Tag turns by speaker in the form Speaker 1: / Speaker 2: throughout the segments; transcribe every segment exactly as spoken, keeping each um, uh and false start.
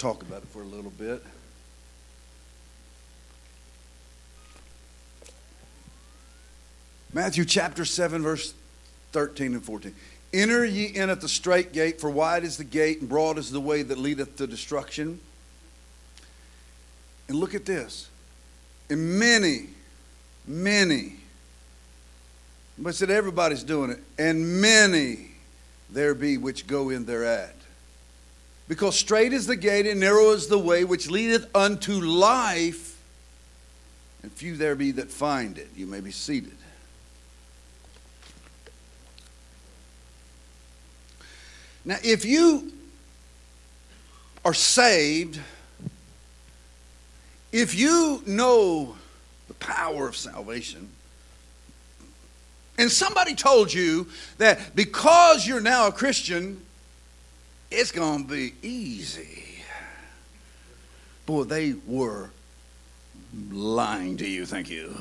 Speaker 1: talk about it for a little bit. Matthew chapter seven, verse thirteen and fourteen. Enter ye in at the strait gate, for wide is the gate, and broad is the way that leadeth to destruction. And look at this. And many, many, but said everybody's doing it, and many there be which go in thereat. Because strait is the gate, and narrow is the way which leadeth unto life, and few there be that find it. You may be seated. Now, if you are saved, if you know the power of salvation, and somebody told you that because you're now a Christian, it's going to be easy, boy, they were lying to you. Thank you.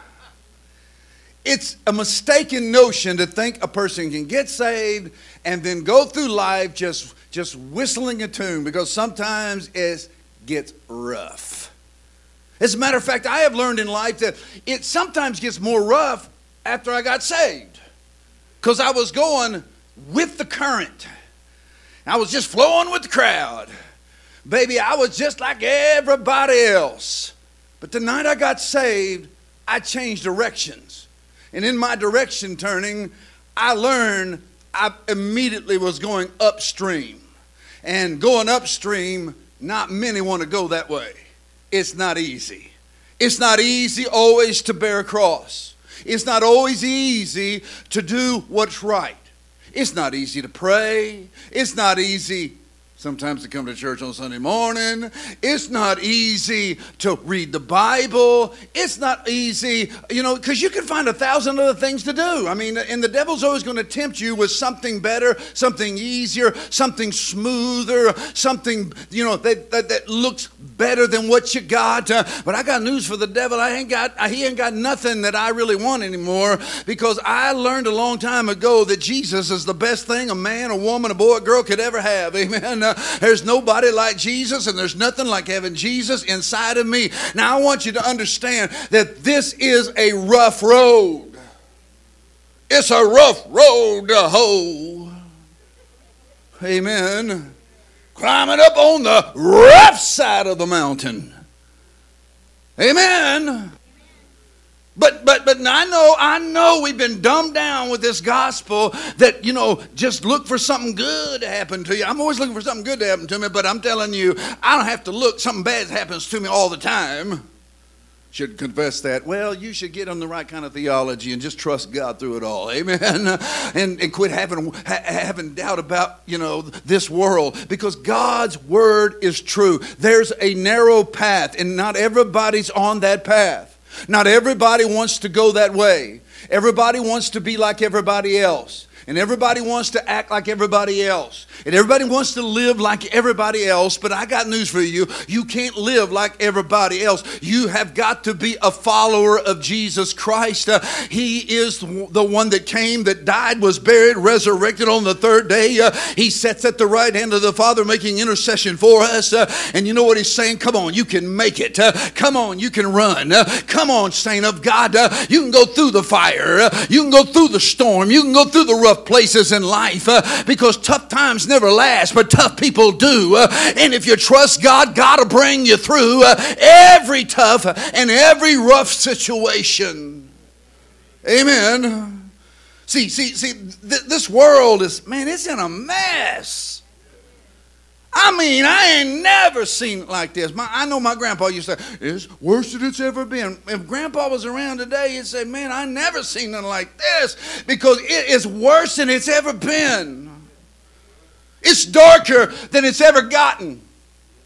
Speaker 1: It's a mistaken notion to think a person can get saved and then go through life just, just whistling a tune, because sometimes it gets rough. As a matter of fact, I have learned in life that it sometimes gets more rough after I got saved, because I was going with the current. I was just flowing with the crowd. Baby, I was just like everybody else. But the night I got saved, I changed directions. And in my direction turning, I learned I immediately was going upstream. And going upstream, not many want to go that way. It's not easy. It's not easy always to bear a cross. It's not always easy to do what's right. It's not easy to pray. It's not easy sometimes to come to church on Sunday morning. It's not easy to read the Bible. It's not easy, you know, because you can find a thousand other things to do. I mean, and the devil's always going to tempt you with something better, something easier, something smoother, something, you know, that, that, that looks better than what you got. Uh, but I got news for the devil. I ain't got, he ain't got nothing that I really want anymore, because I learned a long time ago that Jesus is the best thing a man, a woman, a boy, a girl could ever have. Amen. Uh, there's nobody like Jesus, and there's nothing like having Jesus inside of me. Now I want you to understand that this is a rough road. It's a rough road to hoe. Amen. Climbing up on the rough side of the mountain. Amen. But but but I know I know we've been dumbed down with this gospel that, you know, just look for something good to happen to you. I'm always looking for something good to happen to me, but I'm telling you, I don't have to look. Something bad happens to me all the time. Should confess that. Well, you should get on the right kind of theology and just trust God through it all. Amen. And, and quit having ha, having doubt about, you know, this world, because God's word is true. There's a narrow path, and not everybody's on that path. Not everybody wants to go that way. Everybody wants to be like everybody else. And everybody wants to act like everybody else. And everybody wants to live like everybody else. But I got news for you. You can't live like everybody else. You have got to be a follower of Jesus Christ. Uh, he is the one that came, that died, was buried, resurrected on the third day. Uh, he sits at the right hand of the Father making intercession for us. Uh, and you know what he's saying? Come on, you can make it. Uh, come on, you can run. Uh, come on, saint of God. Uh, you can go through the fire. Uh, you can go through the storm. You can go through the rough places in life, uh, because tough times never last, but tough people do. Uh, and if you trust God, God will bring you through uh, every tough and every rough situation. Amen. See, see, see, th- this world is, man, it's in a mess. I mean, I ain't never seen it like this. My, I know my grandpa used to say, it's worse than it's ever been. If grandpa was around today, he'd say, man, I never seen nothing like this, because it is worse than it's ever been. It's darker than it's ever gotten.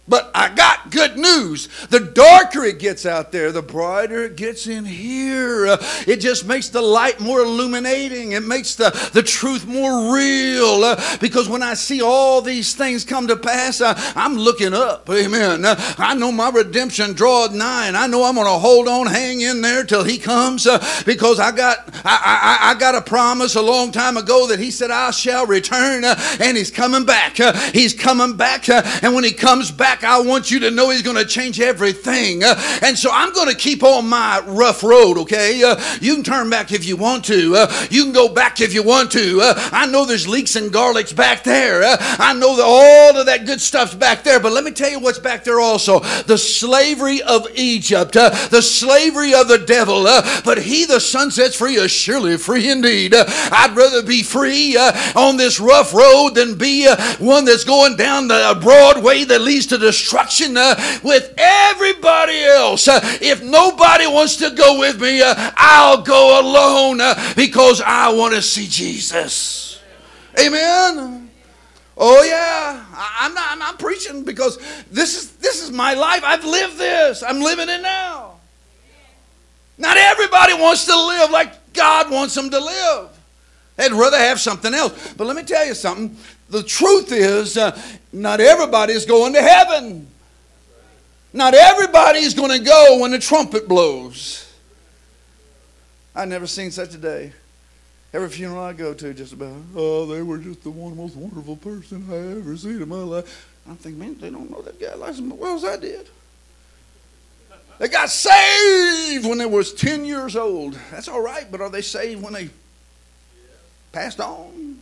Speaker 1: But I got good news. The darker it gets out there, the brighter it gets in here. Uh, it just makes the light more illuminating. It makes the, the truth more real. Uh, because when I see all these things come to pass, uh, I'm looking up. Amen. Uh, I know my redemption draweth nigh, and I know I'm going to hold on, hang in there till He comes. Uh, because I got I, I, I got a promise a long time ago that He said, I shall return. Uh, and He's coming back. Uh, he's coming back. Uh, and when He comes back, I want you to know He's going to change everything. Uh, and so I'm going to keep on my rough road, okay? Uh, you can turn back if you want to. Uh, you can go back if you want to. Uh, I know there's leeks and garlics back there. Uh, I know that all of that good stuff's back there. But let me tell you what's back there also. The slavery of Egypt. Uh, the slavery of the devil. Uh, but He the Son sets free is surely free indeed. Uh, I'd rather be free uh, on this rough road than be uh, one that's going down the broad way that leads to destruction uh, with everybody else. Uh, if nobody wants to go with me, uh, I'll go alone uh, because I want to see Jesus. Amen. Oh yeah, I, I'm not. I'm not preaching because this is this is my life. I've lived this. I'm living it now. Not everybody wants to live like God wants them to live. They'd rather have something else. But let me tell you something. The truth is, uh, not everybody is going to heaven. Not everybody is going to go when the trumpet blows. I've never seen such a day. Every funeral I go to, just about, oh, they were just the one most wonderful person I ever seen in my life. I'm thinking, man, they don't know that guy like as well as I did. They got saved when they was ten years old. That's all right, but are they saved when they passed on?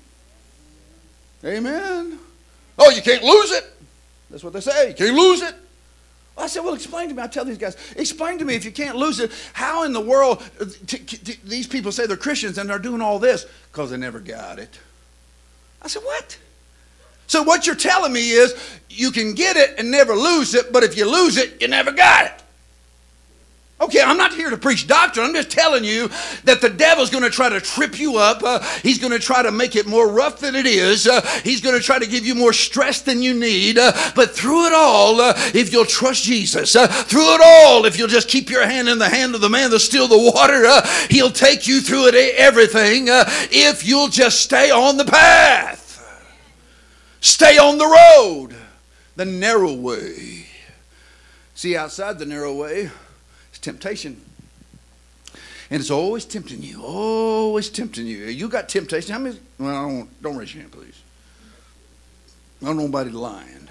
Speaker 1: Amen. Oh, you can't lose it. That's what they say. You can't lose it. I said, well, explain to me. I tell these guys, explain to me if you can't lose it. How in the world, t- t- these people say they're Christians and they're doing all this because they never got it. I said, what? So what you're telling me is you can get it and never lose it, but if you lose it, you never got it. Okay, I'm not here to preach doctrine. I'm just telling you that the devil's going to try to trip you up. Uh, he's going to try to make it more rough than it is. Uh, he's going to try to give you more stress than you need. Uh, but through it all, uh, if you'll trust Jesus, uh, through it all, if you'll just keep your hand in the hand of the man that's still the water, uh, He'll take you through it, everything, uh, if you'll just stay on the path. Stay on the road, the narrow way. See, outside the narrow way, temptation. And it's always tempting you. Always tempting you. You got temptation. How many? Well, I don't, don't raise your hand, please. I don't know nobody lying.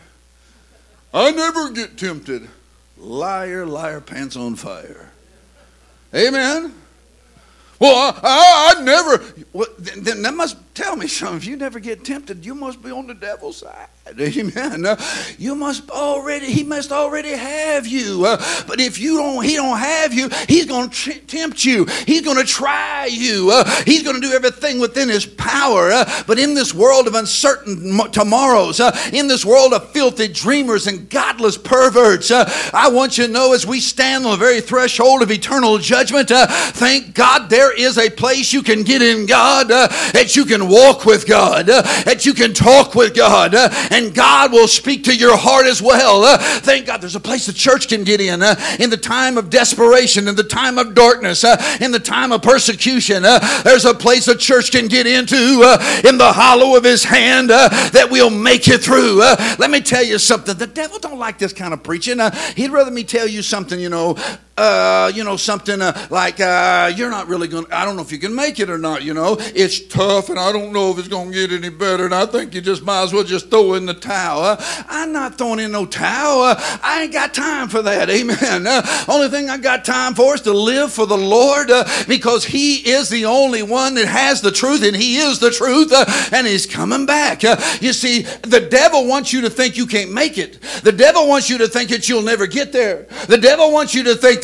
Speaker 1: I never get tempted. Liar, liar, pants on fire. Amen. Well, I, I, I never. Well, then, then that must tell me something. If you never get tempted, you must be on the devil's side. Amen. Uh, you must already. He must already have you. Uh, but if you don't, he don't have you. He's going to tempt you. He's going to try you. Uh, he's going to do everything within his power. Uh, but in this world of uncertain tomorrows, uh, in this world of filthy dreamers and godless perverts, uh, I want you to know as we stand on the very threshold of eternal judgment, uh, thank God there is a place you can get in God, uh, that you can walk with God, uh, that you can talk with God, uh, and God will speak to your heart as well. Uh, thank God there's a place the church can get in uh, in the time of desperation, in the time of darkness, uh, in the time of persecution. Uh, there's a place the church can get into uh, in the hollow of his hand uh, that we'll make it through. Uh, let me tell you something. The devil don't like this kind of preaching. Uh, he'd rather me tell you something, you know, Uh, you know, something uh, like, uh, you're not really going to, I don't know if you can make it or not, you know. It's tough and I don't know if it's going to get any better and I think you just might as well just throw in the towel. Uh, I'm not throwing in no towel. Uh, I ain't got time for that. Amen. Uh, only thing I got time for is to live for the Lord uh, because He is the only one that has the truth and He is the truth uh, and He's coming back. Uh, you see, the devil wants you to think you can't make it. The devil wants you to think that you'll never get there. The devil wants you to think that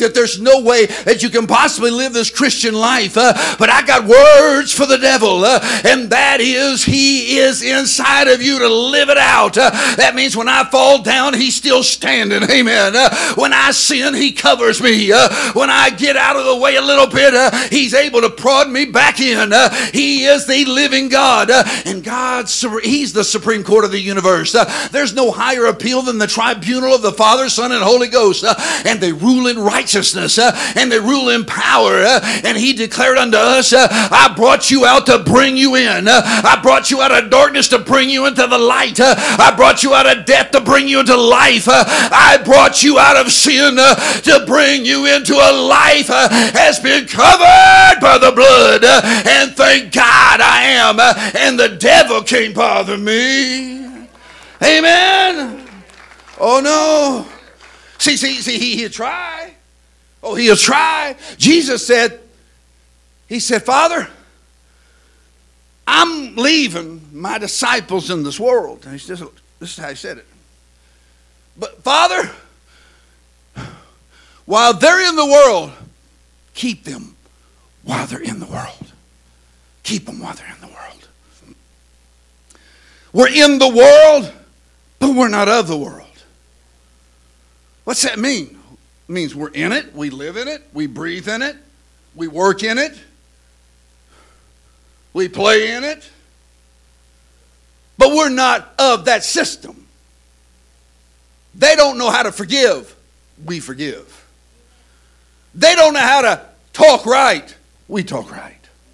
Speaker 1: that there's no way that you can possibly live this Christian life. Uh, but I got words for the devil. Uh, and that is, he is inside of you to live it out. Uh, that means when I fall down, he's still standing. Amen. Uh, when I sin, he covers me. Uh, when I get out of the way a little bit, uh, he's able to prod me back in. Uh, he is the living God. Uh, and God's, he's the Supreme Court of the universe. Uh, there's no higher appeal than the tribunal of the Father, Son, and Holy Ghost. Uh, and they rule in righteousness. Uh, and they rule in power. Uh, and he declared unto us, uh, I brought you out to bring you in. Uh, I brought you out of darkness to bring you into the light. Uh, I brought you out of death to bring you into life. Uh, I brought you out of sin uh, to bring you into a life uh, has been covered by the blood. Uh, and thank God I am. Uh, and the devil can't bother me. Amen. Oh no. See, see, see, he, he'll try. Oh, he'll try. Jesus said, he said, Father, I'm leaving my disciples in this world. And he says, this is how he said it. But Father, while they're in the world, keep them while they're in the world. Keep them while they're in the world. We're in the world, but we're not of the world. What's that mean? It means we're in it, we live in it, we breathe in it, we work in it, we play in it, but we're not of that system. They don't know how to forgive, we forgive. They don't know how to talk right, we talk right.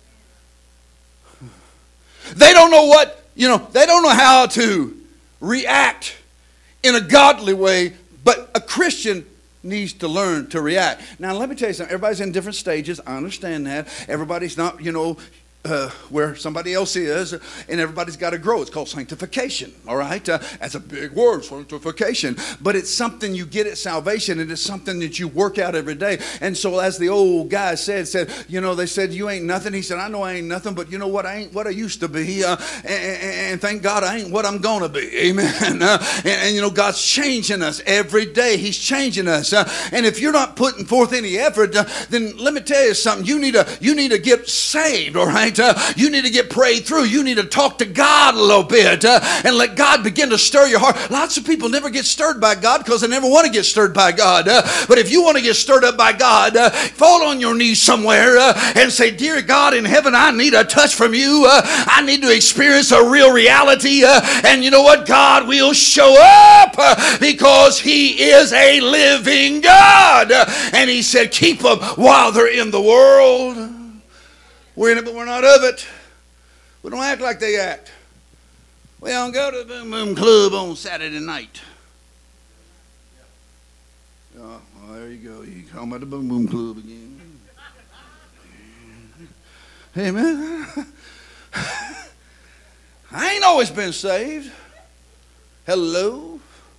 Speaker 1: They don't know what, you know, they don't know how to react in a godly way, but a Christian needs to learn to react. Now, let me tell you something. Everybody's in different stages. I understand that. Everybody's not, you know, Uh, where somebody else is, and everybody's got to grow. It's called sanctification, all right? Uh, that's a big word, sanctification. But it's something you get at salvation, and it's something that you work out every day. And so as the old guy said, said, you know, they said, you ain't nothing. He said, I know I ain't nothing, but you know what? I ain't what I used to be. Uh, and, and thank God I ain't what I'm going to be. Amen. Uh, and, and, you know, God's changing us every day. He's changing us. Uh, and if you're not putting forth any effort, uh, then let me tell you something. You need to, you need to get saved, all right? Uh, you need to get prayed through. You need to talk to God a little bit uh, and let God begin to stir your heart. Lots of people never get stirred by God because they never want to get stirred by God. Uh, but if you want to get stirred up by God, uh, fall on your knees somewhere uh, and say, Dear God in heaven, I need a touch from you. Uh, I need to experience a real reality. Uh, and you know what? God will show up uh, because He is a living God. Uh, and He said, keep them while they're in the world. We're in it, but we're not of it. We don't act like they act. We don't go to the Boom Boom Club on Saturday night. Oh, well, there you go. You talking about the Boom Boom Club again. Amen. I ain't always been saved. Hello?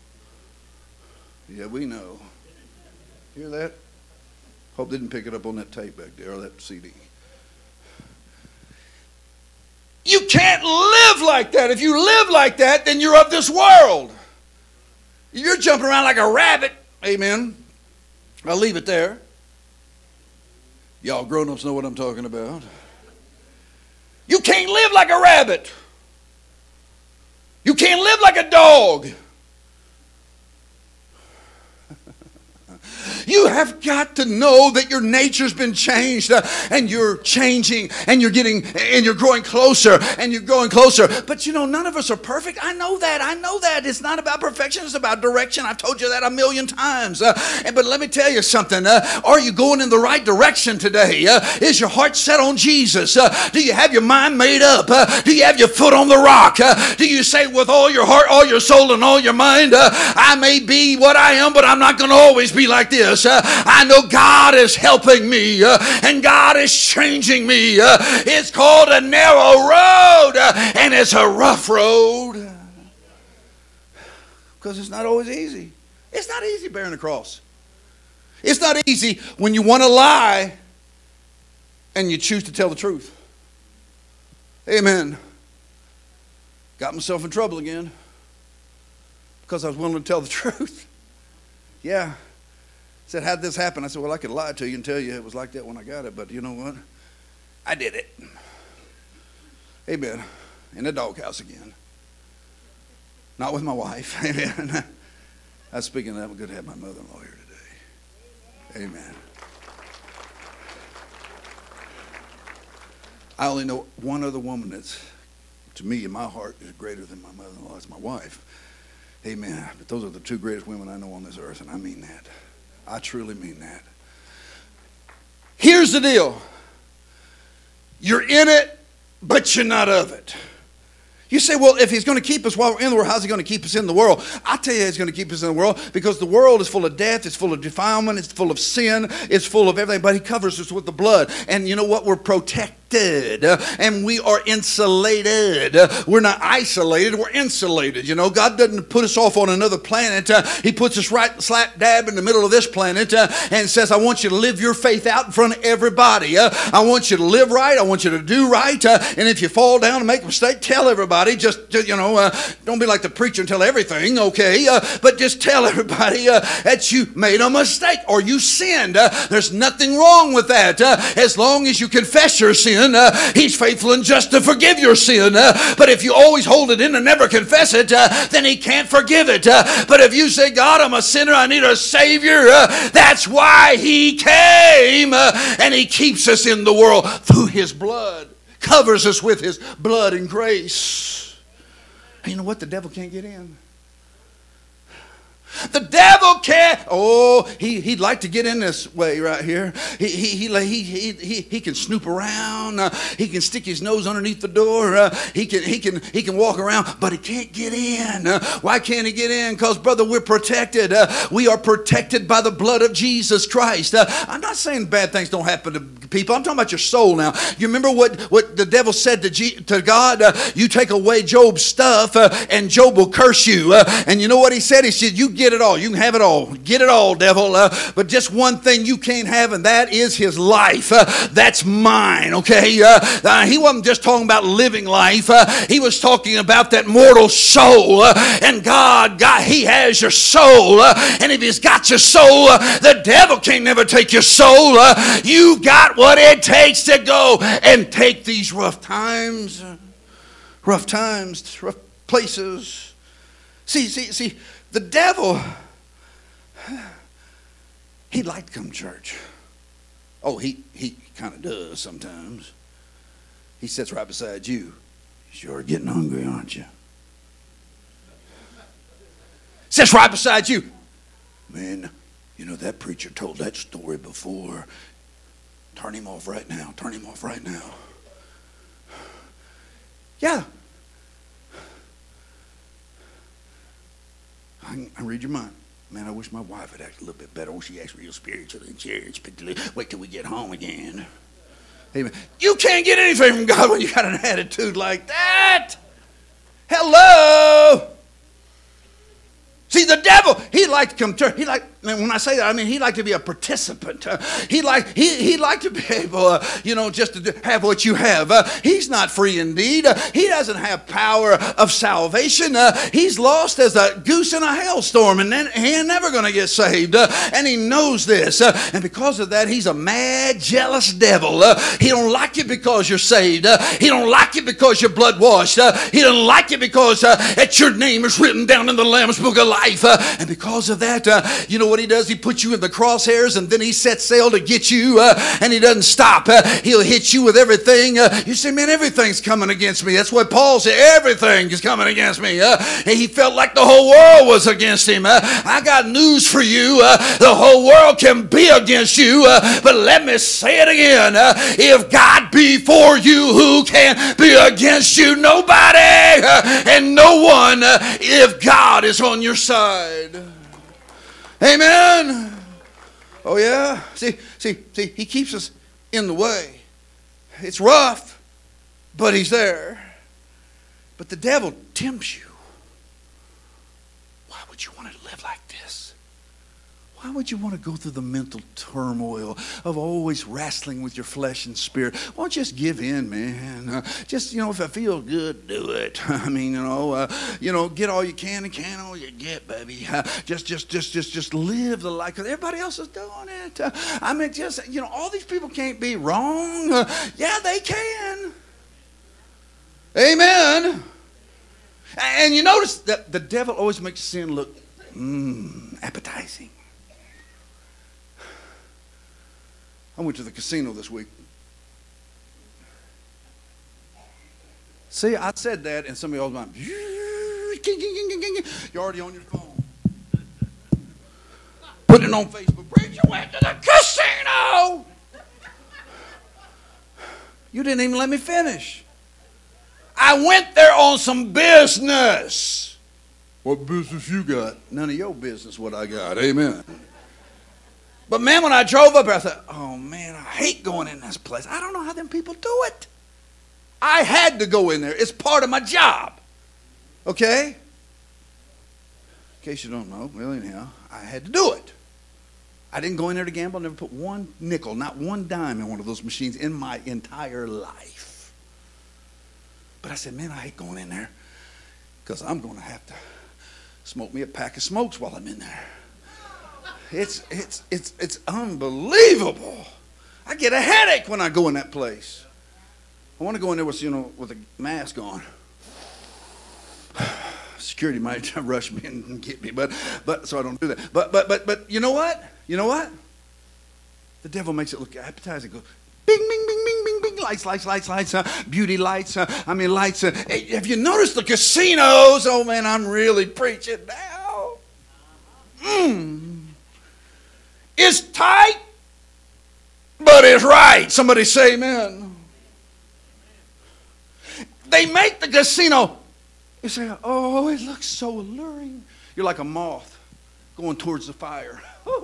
Speaker 1: Yeah, we know. Hear that? Hope they didn't pick it up on that tape back there or that C D. You can't live like that. If you live like that, then you're of this world. You're jumping around like a rabbit. Amen. I'll leave it there. Y'all grown-ups know what I'm talking about. You can't live like a rabbit. You can't live like a dog. You have got to know that your nature's been changed uh, and you're changing and you're getting and you're growing closer and you're growing closer. But you know, none of us are perfect. I know that. I know that. It's not about perfection. It's about direction. I've told you that a million times. Uh, and, but let me tell you something. Uh, are you going in the right direction today? Uh, is your heart set on Jesus? Uh, do you have your mind made up? Uh, do you have your foot on the rock? Uh, do you say with all your heart, all your soul, and all your mind, uh, I may be what I am, but I'm not going to always be like this. Uh, I know God is helping me uh, and God is changing me. Uh, it's called a narrow road uh, and it's a rough road because it's not always easy. It's not easy bearing the cross. It's not easy when you want to lie and you choose to tell the truth. Amen. Got myself in trouble again because I was willing to tell the truth. Yeah. Said, how'd this happen? I said, well, I could lie to you and tell you it was like that when I got it, but you know what? I did it. Amen. In the doghouse again. Not with my wife. Amen. I was speaking of that. I'm good to have my mother-in-law here today. Amen. I only know one other woman that's, to me, in my heart, is greater than my mother-in-law. It's my wife. Amen. But those are the two greatest women I know on this earth, and I mean that. I truly mean that. Here's the deal. You're in it, but you're not of it. You say, well, if he's going to keep us while we're in the world, how's he going to keep us in the world? I tell you he's going to keep us in the world because the world is full of death, it's full of defilement, it's full of sin, it's full of everything, but he covers us with the blood. And you know what? We're protected. And we are insulated. We're not isolated, we're insulated. You know, God doesn't put us off on another planet. Uh, he puts us right slap dab in the middle of this planet uh, and says, I want you to live your faith out in front of everybody. Uh, I want you to live right. I want you to do right. Uh, and if you fall down and make a mistake, tell everybody. Just, you know, uh, don't be like the preacher and tell everything, okay? Uh, but just tell everybody uh, that you made a mistake or you sinned. Uh, there's nothing wrong with that. Uh, as long as you confess your sin, Uh, he's faithful and just to forgive your sin. Uh, but if you always hold it in and never confess it, uh, then he can't forgive it. Uh, but if you say, God, I'm a sinner, I need a Savior, uh, that's why he came. Uh, and he keeps us in the world through his blood. Covers us with his blood and grace. And you know what? The devil can't get in. The devil can't. Oh, he, he'd like to get in this way right here. He, he, he, he, he, he can snoop around. Uh, he can stick his nose underneath the door. Uh, he can he can he can walk around, but he can't get in. Uh, why can't he get in? Because, brother, we're protected. Uh, we are protected by the blood of Jesus Christ. Uh, I'm not saying bad things don't happen to people. I'm talking about your soul now. You remember what, what the devil said to, G, to God? Uh, you take away Job's stuff, uh, and Job will curse you. Uh, and you know what he said? He said, you get it all. You can have it all. Get it all, devil. Uh, but just one thing you can't have, and that is his life. Uh, that's mine, okay? Uh, uh, he wasn't just talking about living life. Uh, he was talking about that mortal soul. Uh, and God, God, he has your soul. Uh, and if he's got your soul, uh, the devil can't never take your soul. Uh, you got what it takes to go and take these rough times. Uh, rough times, rough places. See, see, see, the devil, he'd like to come to church. Oh, he, he kind of does sometimes. He sits right beside you. Sure getting hungry, aren't you? Sits right beside you. Man, you know, that preacher told that story before. Turn him off right now. Turn him off right now. Yeah. I, I read your mind. Man, I wish my wife had acted a little bit better. Oh, she acts real spiritual in church. Wait till we get home again. Amen. You can't get anything from God when you got an attitude like that. Hello. See, the devil, he liked to come to church. He liked, when I say that, I mean he liked to be a participant. Uh, he liked he he liked to be able, uh, you know, just to do, have what you have. Uh, he's not free indeed. Uh, he doesn't have power of salvation. Uh, he's lost as a goose in a hailstorm, and then he ain't never going to get saved. Uh, and he knows this. Uh, and because of that, he's a mad, jealous devil. Uh, he don't like you because you're saved. Uh, he don't like you because you're blood washed. Uh, he don't like you because uh, that your name is written down in the Lamb's Book of Life. Uh, and because of that, uh, you know what he does? He puts you in the crosshairs, and then he sets sail to get you, uh, and he doesn't stop. Uh, he'll hit you with everything. Uh, you say, man, everything's coming against me. That's what Paul said. Everything is coming against me. Uh, he felt like the whole world was against him. Uh, I got news for you. Uh, the whole world can be against you, uh, but let me say it again. Uh, if God be for you, who can be against you? Nobody uh, and no one uh, if God is on your side. Amen. Oh yeah. See, see, see, he keeps us in the way. It's rough, but he's there. But the devil tempts you. Why would you want to live like this? Why Why would you want to go through the mental turmoil of always wrestling with your flesh and spirit? Why don't you just give in, man? Uh, just, you know, if I feel good, do it. I mean, you know, uh, you know, get all you can and can all you get, baby. Uh, just, just, just, just, just live the life because everybody else is doing it. Uh, I mean, just, you know, all these people can't be wrong. Uh, yeah, they can. Amen. And you notice that the devil always makes sin look mm, appetizing. I went to the casino this week. See, I said that, and some of y'all's mind, you're already on your phone. Putting it on Facebook. Preacher went to the casino. You didn't even let me finish. I went there on some business. What business you got? None of your business what I got. Amen. But man, when I drove up there, I thought, oh man, I hate going in this place. I don't know how them people do it. I had to go in there. It's part of my job. Okay? In case you don't know, well anyhow, I had to do it. I didn't go in there to gamble. I never put one nickel, not one dime in one of those machines in my entire life. But I said, man, I hate going in there because I'm going to have to smoke me a pack of smokes while I'm in there. It's it's it's it's unbelievable. I get a headache when I go in that place. I want to go in there with you know with a mask on. Security might rush me and get me, but but so I don't do that. But but but but you know what? You know what? The devil makes it look appetizing. Go bing bing bing bing bing bing lights lights lights lights uh, beauty lights. Uh, I mean lights. Uh, hey, have you noticed the casinos? Oh man, I'm really preaching now. Mmm. It's tight, but it's right. Somebody say amen. They make the casino. You say, oh, it looks so alluring. You're like a moth going towards the fire.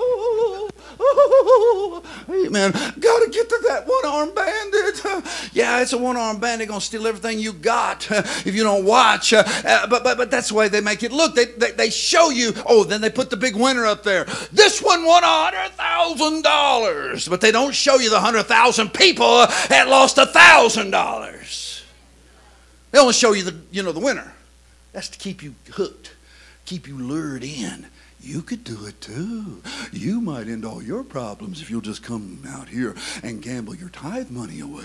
Speaker 1: Amen. Got to get to that one-armed bandit. Yeah, it's a one-armed bandit going to steal everything you got if you don't watch. Uh, but but but that's the way they make it look. They, they they show you. Oh, then they put the big winner up there. This one won a hundred thousand dollars, but they don't show you the hundred thousand people that lost a thousand dollars. They only show you the you know the winner. That's to keep you hooked, keep you lured in. You could do it too. You might end all your problems if you'll just come out here and gamble your tithe money away.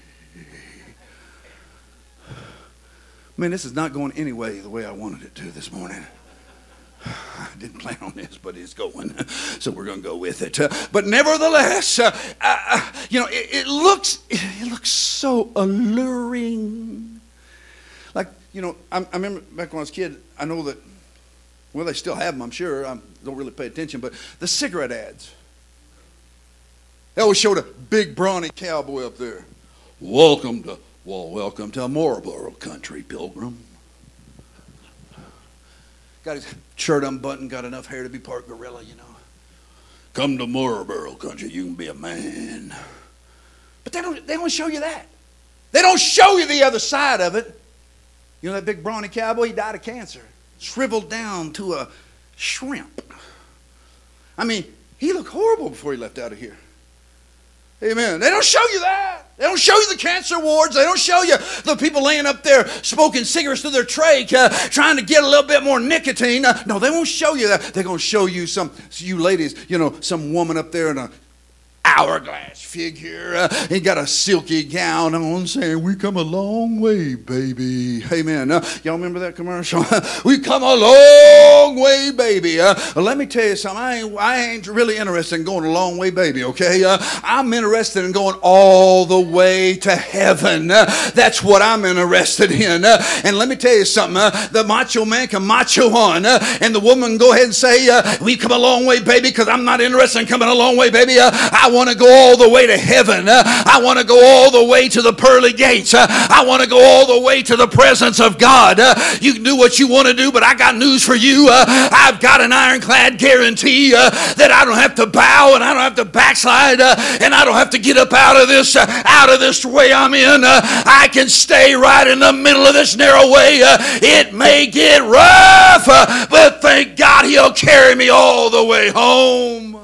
Speaker 1: Man, this is not going any way the way I wanted it to this morning. I didn't plan on this, but it's going, so we're going to go with it. Uh, but nevertheless, uh, uh, you know, it, it looks it looks so alluring. Like, you know, I, I remember back when I was a kid, I know that. Well, they still have them, I'm sure. I don't really pay attention. But the cigarette ads. They always showed a big, brawny cowboy up there. Welcome to, well, welcome to Marlboro country, pilgrim. Got his shirt unbuttoned, got enough hair to be part gorilla, you know. Come to Marlboro country, you can be a man. But they don't, they don't show you that. They don't show you the other side of it. You know that big, brawny cowboy? He died of cancer. Shriveled down to a shrimp. I mean, he looked horrible before he left out of here. Amen. They don't show you that. They don't show you the cancer wards. They don't show you the people laying up there smoking cigarettes through their trach, uh, trying to get a little bit more nicotine. Uh, no, they won't show you that. They're going to show you some, you ladies, you know, some woman up there in a hourglass figure. Uh, he got a silky gown on saying, we come a long way, baby. Amen. Uh, y'all remember that commercial? We come a long way, baby. Uh, let me tell you something. I ain't, I ain't really interested in going a long way, baby, okay? Uh, I'm interested in going all the way to heaven. Uh, that's what I'm interested in. Uh, and let me tell you something. Uh, the macho man can macho on. Uh, and the woman can go ahead and say, uh, we come a long way, baby, because I'm not interested in coming a long way, baby. Uh, I want want to go all the way to heaven. Uh, I want to go all the way to the pearly gates. Uh, I want to go all the way to the presence of God. Uh, you can do what you want to do, but I got news for you. Uh, I've got an ironclad guarantee uh, that I don't have to bow and I don't have to backslide uh, and I don't have to get up out of this, uh, out of this way I'm in. Uh, I can stay right in the middle of this narrow way. Uh, it may get rough, uh, but thank God He'll carry me all the way home.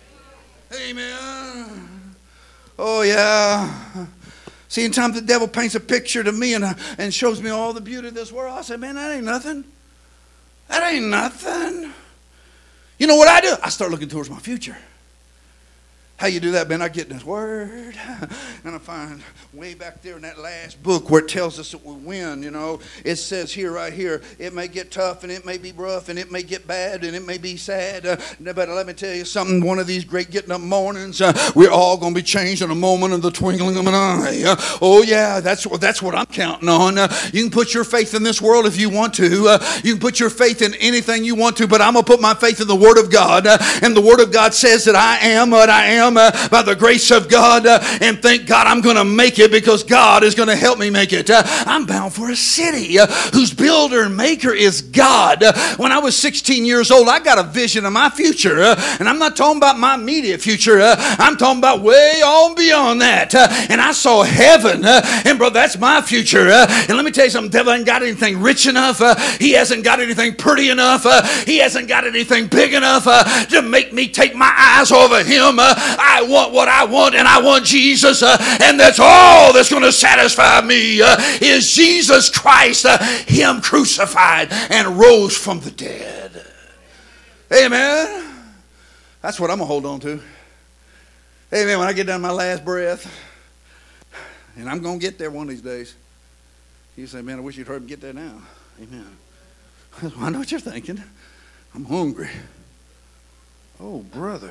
Speaker 1: Amen. Oh, yeah. See, in time the devil paints a picture to me and, uh, and shows me all the beauty of this world, I say, man, that ain't nothing. That ain't nothing. You know what I do? I start looking towards my future. How you do that, Ben? I get in this word, and I find way back there in that last book where it tells us that we win, you know. It says here, right here, it may get tough, and it may be rough, and it may get bad, and it may be sad. Uh, but let me tell you something, one of these great getting up mornings, uh, we're all going to be changed in a moment of the twinkling of an eye. Uh, oh, yeah, that's, that's what I'm counting on. Uh, you can put your faith in this world if you want to. Uh, you can put your faith in anything you want to, but I'm going to put my faith in the Word of God. Uh, and the Word of God says that I am what I am. Uh, by the grace of God, uh, and thank God I'm going to make it because God is going to help me make it. Uh, I'm bound for a city uh, whose builder and maker is God. Uh, when I was sixteen years old, I got a vision of my future, uh, and I'm not talking about my immediate future. Uh, I'm talking about way on beyond that. Uh, and I saw heaven, uh, and bro, that's my future. Uh, and let me tell you something, the devil ain't got anything rich enough. Uh, he hasn't got anything pretty enough. Uh, he hasn't got anything big enough uh, to make me take my eyes off of him. Uh, I want what I want, and I want Jesus, uh, and that's all that's going to satisfy me uh, is Jesus Christ, uh, Him crucified and rose from the dead. Amen. That's what I'm going to hold on to. Amen. When I get down to my last breath, and I'm going to get there one of these days, you say, man, I wish you'd heard me get there now. Amen. I know what you're thinking. I'm hungry. Oh, brother.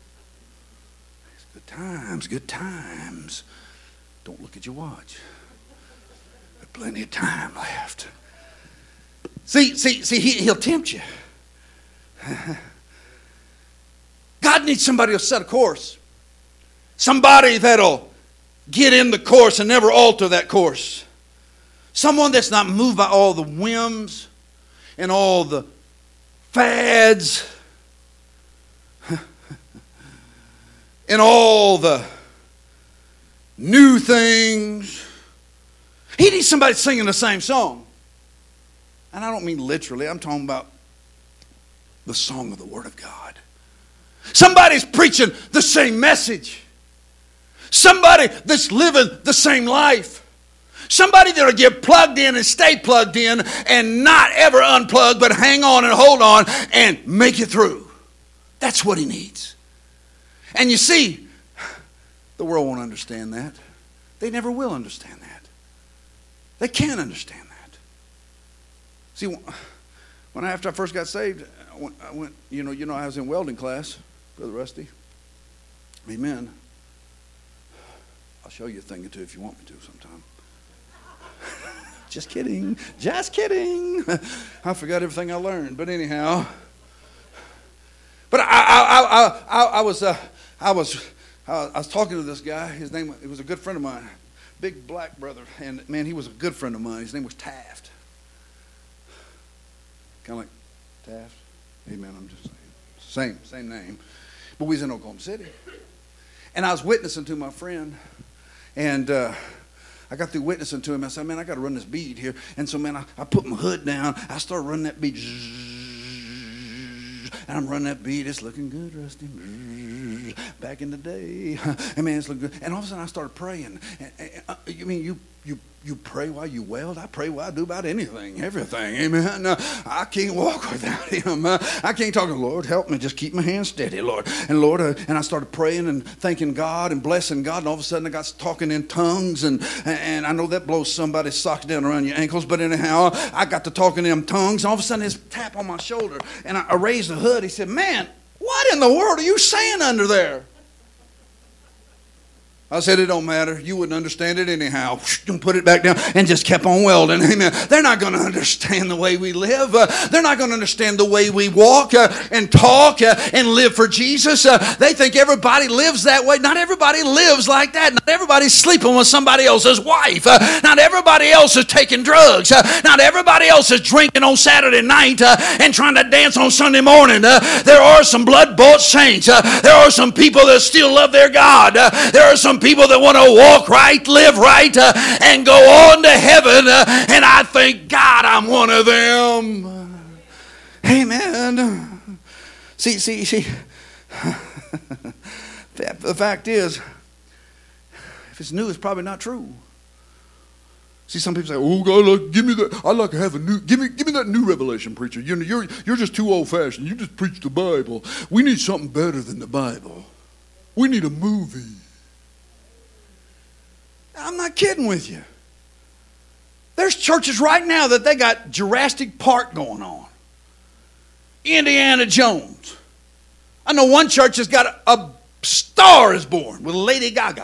Speaker 1: Good times, good times. Don't look at your watch. There's plenty of time left. See, see, see, he, he'll tempt you. God needs somebody to set a course. Somebody that'll get in the course and never alter that course. Someone that's not moved by all the whims and all the fads and all the new things. He needs somebody singing the same song. And I don't mean literally. I'm talking about the song of the Word of God. Somebody's preaching the same message. Somebody that's living the same life. Somebody that'll get plugged in and stay plugged in and not ever unplug, but hang on and hold on and make it through. That's what he needs. And you see, the world won't understand that. They never will understand that. They can't understand that. See, when I, after I first got saved, I went, I went, you know, you know, I was in welding class, Brother Rusty. Amen. I'll show you a thing or two if you want me to sometime. Just kidding. Just kidding. I forgot everything I learned. But anyhow. But I, I, I, I, I was, uh, I was, I was talking to this guy. His name, he was a good friend of mine, big black brother, and man, he was a good friend of mine. His name was Taft. Kind of like Taft. Amen. I'm just saying, same, same name. But we was in Oklahoma City, and I was witnessing to my friend, and uh, I got through witnessing to him. I said, man, I got to run this bead here. And so, man, I, I put my hood down. I started running that bead. And I'm running that bead. It's looking good, Rusty. Back in the day. And man, it's looking good. And all of a sudden, I started praying. And, and, uh, you mean you you you pray while you weld? I pray while I do about anything, everything. Amen. Uh, I can't walk without him. Uh, I can't talk. Lord, help me. Just keep my hands steady, Lord. And Lord, uh, and I started praying and thanking God and blessing God. And all of a sudden, I got talking in tongues. And, and I know that blows somebody's socks down around your ankles. But anyhow, I got to talking in tongues. And all of a sudden, this tap on my shoulder. And I, I raised the hood. He said, man, what in the world are you saying under there? I said, it don't matter. You wouldn't understand it anyhow. And put it back down and just kept on welding. Amen. They're not going to understand the way we live. Uh, they're not going to understand the way we walk uh, and talk uh, and live for Jesus. Uh, they think everybody lives that way. Not everybody lives like that. Not everybody's sleeping with somebody else's wife. Uh, not everybody else is taking drugs. Uh, not everybody else is drinking on Saturday night uh, and trying to dance on Sunday morning. Uh, there are some blood-bought saints. Uh, there are some people that still love their God. Uh, there are some people that want to walk right, live right, uh, and go on to heaven. Uh, and I think, God, I'm one of them. Amen. See, see, see. The fact is, if it's new, it's probably not true. See, some people say, "Oh God, look, give me that. I'd like to have a new. Give me, give me that new revelation, preacher. You know, you're you're just too old-fashioned. You just preach the Bible. We need something better than the Bible. We need a movie." I'm not kidding with you. There's churches right now that they got Jurassic Park going on. Indiana Jones. I know one church has got a, a Star is Born with Lady Gaga.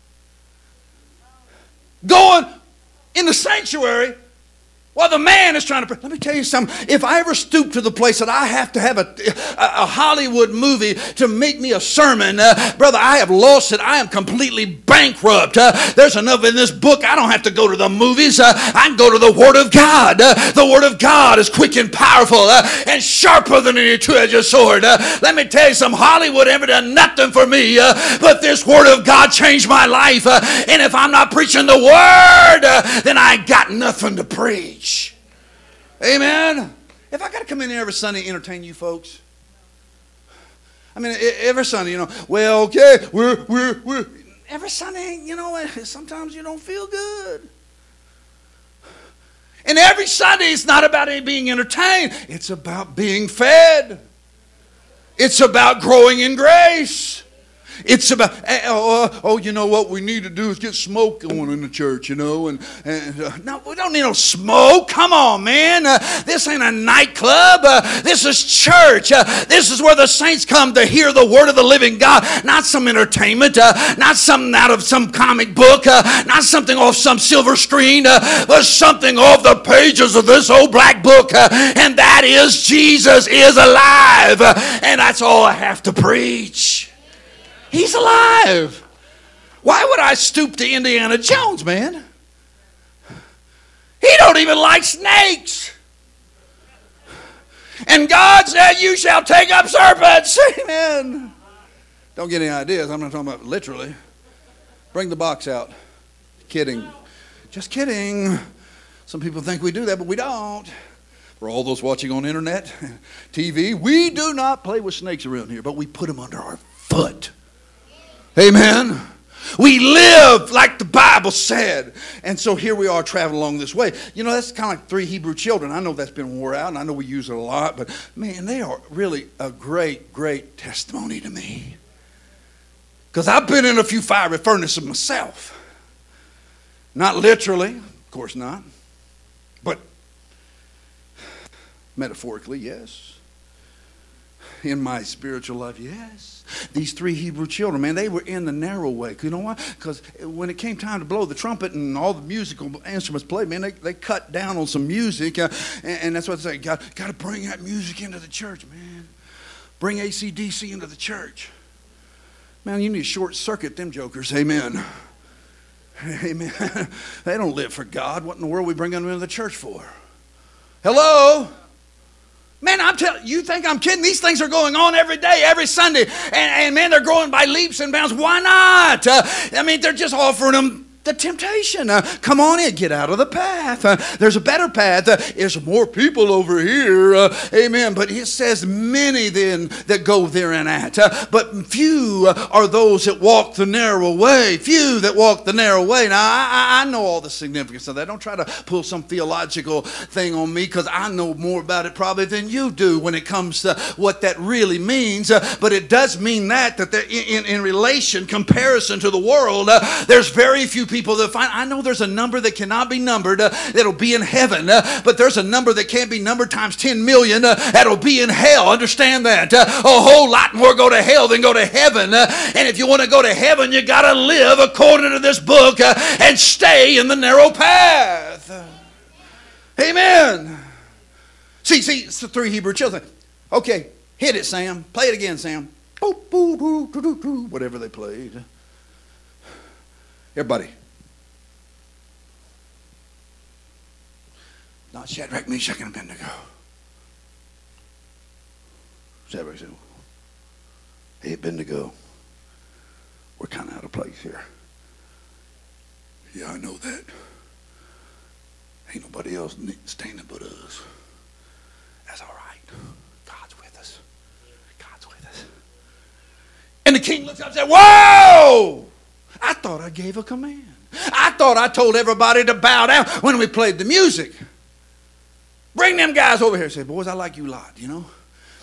Speaker 1: Going in the sanctuary while the man is trying to pray. Let me tell you something. If I ever stoop to the place that I have to have a, a, a Hollywood movie to make me a sermon, uh, brother, I have lost it. I am completely bankrupt. Uh, there's enough in this book. I don't have to go to the movies. Uh, I can go to the Word of God. Uh, the Word of God is quick and powerful uh, and sharper than any two-edged sword. Uh, let me tell you something. Hollywood ever done nothing for me, uh, but this Word of God changed my life. Uh, and if I'm not preaching the Word, uh, then I ain't got nothing to preach. Amen. If I got to come in here every Sunday and entertain you folks, I mean, every Sunday, you know, well, okay, we're, we're, we're, every Sunday, you know, sometimes you don't feel good. And every Sunday, it's not about being entertained. It's about being fed. It's about growing in grace. It's about, oh, oh, you know what we need to do is get smoke going in the church, you know. And, and uh, no, we don't need no smoke. Come on, man. Uh, this ain't a nightclub. Uh, this is church. Uh, this is where the saints come to hear the word of the living God. Not some entertainment. Uh, not something out of some comic book. Uh, not something off some silver screen. Uh, but something off the pages of this old black book. Uh, and that is Jesus is alive. Uh, and that's all I have to preach. He's alive. Why would I stoop to Indiana Jones, man? He don't even like snakes. And God said, you shall take up serpents. Amen. Don't get any ideas. I'm not talking about literally. Bring the box out. Kidding. Just kidding. Some people think we do that, but we don't. For all those watching on internet, T V, we do not play with snakes around here, but we put them under our foot. Amen. We live like the Bible said. And so here we are traveling along this way. You know, that's kind of like three Hebrew children. I know that's been wore out, and I know we use it a lot, but man, they are really a great, great testimony to me. Because I've been in a few fiery furnaces myself. Not literally, of course not. But metaphorically, yes. In my spiritual life, yes. These three Hebrew children, man, they were in the narrow way. You know why? Because when it came time to blow the trumpet and all the musical instruments played, man, they, they cut down on some music. Uh, and, and that's what they say. Got, got to bring that music into the church, man. Bring A C D C into the church. Man, you need to short circuit them jokers. Amen. Amen. They don't live for God. What in the world are we bring them into the church for? Hello? Man, I'm telling you, think I'm kidding? These things are going on every day, every Sunday. And, and man, they're growing by leaps and bounds. Why not? Uh, I mean, they're just offering them the temptation. Uh, come on in, get out of the path. Uh, there's a better path. Uh, there's more people over here. Uh, amen. But it says many then that go there and at. Uh, but few are those that walk the narrow way. Few that walk the narrow way. Now, I, I know all the significance of that. Don't try to pull some theological thing on me, because I know more about it probably than you do when it comes to what that really means. Uh, but it does mean that, that in, in relation, comparison to the world, uh, there's very few people that find, I know there's a number that cannot be numbered uh, that'll be in heaven, uh, but there's a number that can't be numbered times ten million uh, that'll be in hell. Understand that? Uh, a whole lot more go to hell than go to heaven. Uh, and if you want to go to heaven, you got to live according to this book uh, and stay in the narrow path. Amen. See, see, it's the three Hebrew children. Okay, hit it, Sam. Play it again, Sam. Boop, boop, boop, boop, boop, boop, whatever they played. Everybody. Not Shadrach, Meshach, and Abednego. Shadrach said, hey, Abednego, we're kind of out of place here. Yeah, I know that. Ain't nobody else standing but us. That's all right. God's with us. God's with us. And the king looks up and said, whoa! I thought I gave a command. I thought I told everybody to bow down when we played the music. Bring them guys over here. Say, boys, I like you a lot, you know.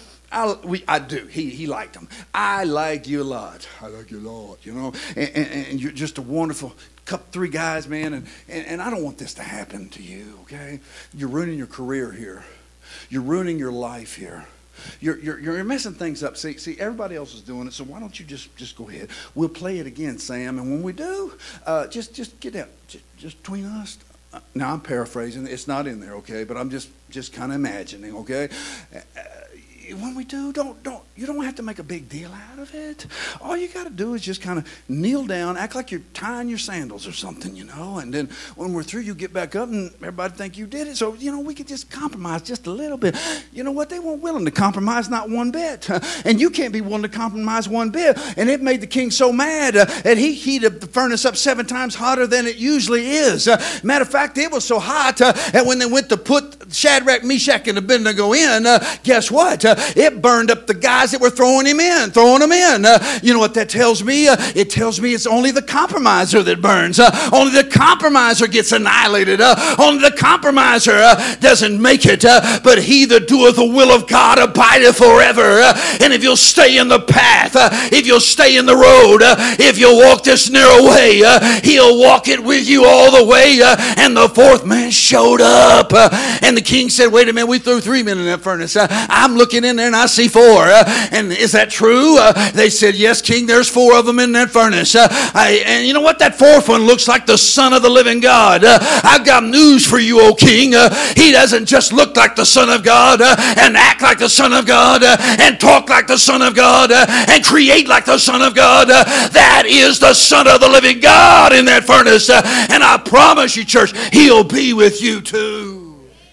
Speaker 1: I, we, I do. He, he liked them. I like you a lot. I like you a lot, you know. And, and, and you're just a wonderful couple, three guys, man. And, and, and I don't want this to happen to you, okay? You're ruining your career here. You're ruining your life here. You're, you're, you're messing things up. See, see, everybody else is doing it, so why don't you just, just go ahead? We'll play it again, Sam. And when we do, uh, just, just get out. Just, just between us. Uh, now, I'm paraphrasing. It's not in there, okay? But I'm just, just kind of imagining, okay? Uh, when we do, don't, don't, you don't have to make a big deal out of it. All you got to do is just kind of kneel down, act like you're tying your sandals or something, you know, and then when we're through, you get back up and everybody think you did it. So, you know, we could just compromise just a little bit. You know what? They weren't willing to compromise, not one bit. And you can't be willing to compromise one bit. And it made the king so mad uh, that he heated the furnace up seven times hotter than it usually is. Uh, matter of fact, it was so hot uh, that when they went to put Shadrach, Meshach, and Abednego in, uh, guess what? Uh, It burned up the guys that were throwing him in, throwing them in. Uh, you know what that tells me? Uh, it tells me it's only the compromiser that burns. Uh, only the compromiser gets annihilated. Uh, only the compromiser uh, doesn't make it. Uh, but he that doeth the will of God abideth forever. Uh, and if you'll stay in the path, uh, if you'll stay in the road, uh, if you'll walk this narrow way, uh, he'll walk it with you all the way. Uh, and the fourth man showed up. Uh, and the king said, wait a minute, we threw three men in that furnace. Uh, I'm looking in there and I see four. Uh, and is that true? Uh, they said, yes, king, there's four of them in that furnace. Uh, I, and you know what? That fourth one looks like the Son of the living God. Uh, I've got news for you, O king. Uh, he doesn't just look like the Son of God uh, and act like the Son of God uh, and talk like the Son of God uh, and create like the Son of God. Uh, that is the Son of the living God in that furnace. Uh, and I promise you, church, he'll be with you too.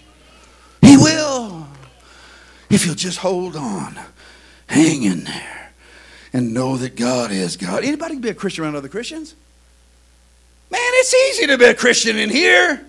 Speaker 1: He will. If you'll just hold on, hang in there, and know that God is God. Anybody can be a Christian around other Christians? Man, it's easy to be a Christian in here.